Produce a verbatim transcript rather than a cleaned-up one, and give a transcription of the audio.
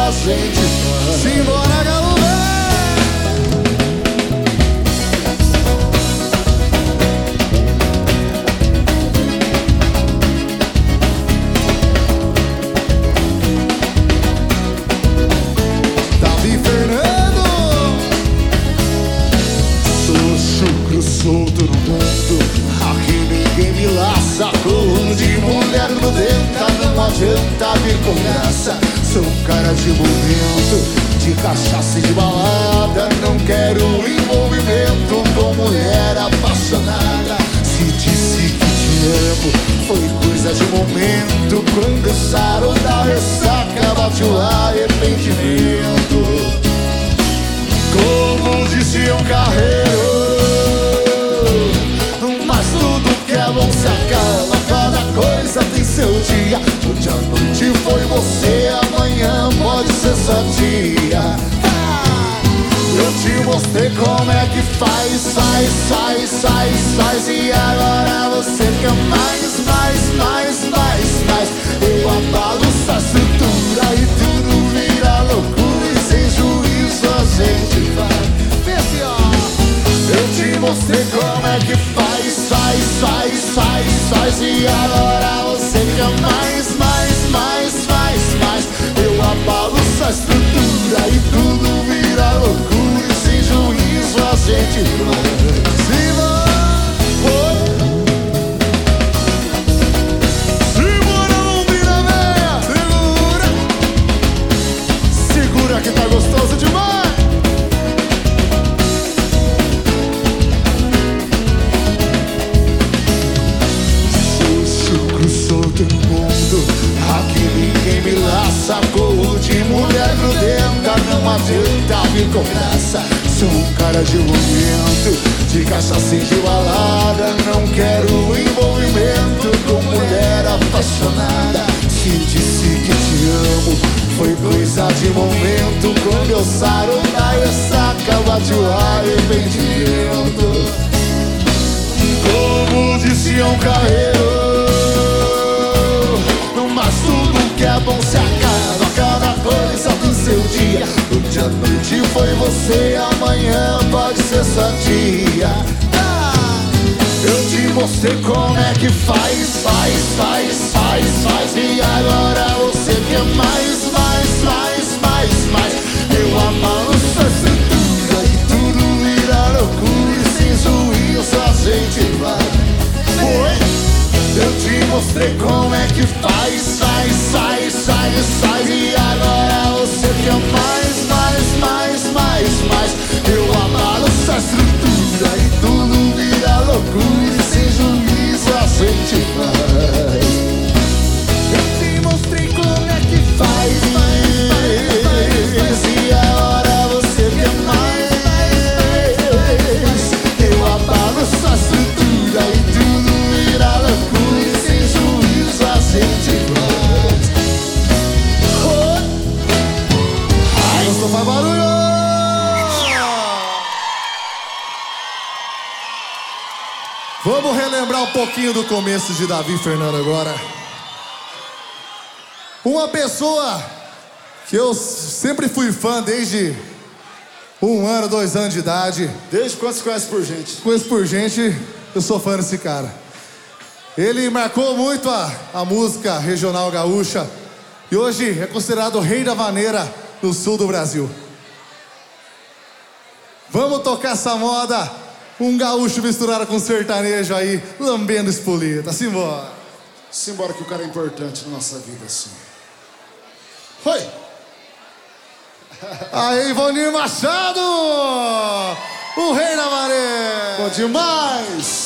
a gente faz. Simbora, Galo! Davi Fernando! Sou chucro solto no mundo, aqui ninguém me laça. Corro de mulher grudenta, não adianta vir com graça. Sou um cara de momento, de cachaça e de balada. Não quero envolvimento com mulher apaixonada. Se disse que te amo, foi coisa de momento. Quando sarou da ressaca, bate o arrependimento. Como disse um carreiro, mas tudo que é bom se acaba. Cada coisa tem seu dia. Hoje à noite foi você, amanhã pode ser só dia. Ah, eu te mostrei como é que faz, faz, faz, faz, faz. E agora você quer mais, mais, mais, mais, mais. Eu abalo sua estrutura e tudo vira loucura. E sem juízo a gente vai. Eu te mostrei como é que faz, faz, faz, faz, faz. E agora você quer mais, mais, mais, mais, mais. Eu abalo sua estrutura e tudo vira loucura. E sem juízo a gente vai. Segura a lombina, véia! Segura! Segura que tá gostoso demais! Solto no mundo, aqui ninguém me laça. Corro de mulher grudenta, não adianta vir com graça. Sou um cara de momento, de cachaça e de balada. Não quero envolvimento com mulher apaixonada. Se disse que te amo, foi coisa de momento. Quando eu saro da ressaca, bate o arrependimento. Como disse um carreiro, mas tudo que é bom se acaba. Cada coisa tem seu dia. Hoje à noite foi você, amanhã pode ser só dia. Ah, eu te mostrei como é que faz, faz, faz, faz, faz. E agora você quer mais, mais, mais, mais, mais. Eu amalo sua estrutura e tudo vira loucura. E sem juízo a gente vai. Oi? Eu te mostrei como é que faz, faz, faz, faz, faz. E agora você quer mais, mais, mais, mais, mais. Eu abalo sua estrutura e tudo vira loucura. E sem juízo a gente faz. Eu te mostrei como é que faz, faz, faz, faz. E agora você quer mais. Eu abalo sua estrutura e tudo vira loucura. Não faz barulho! Vamos relembrar um pouquinho do começo de Davi Fernando agora. Uma pessoa que eu sempre fui fã desde um ano, dois anos de idade. Desde quando você conhece por gente? Conheço por gente, eu sou fã desse cara. Ele marcou muito a, a música regional gaúcha e hoje é considerado o rei da vaneira no sul do Brasil. Vamos tocar essa moda, um gaúcho misturado com sertanejo aí, lambendo espoleta. Simbora. Simbora que o cara é importante na nossa vida, assim. Oi! Aí, Ivonir Machado, o rei da vaneira. Bom demais!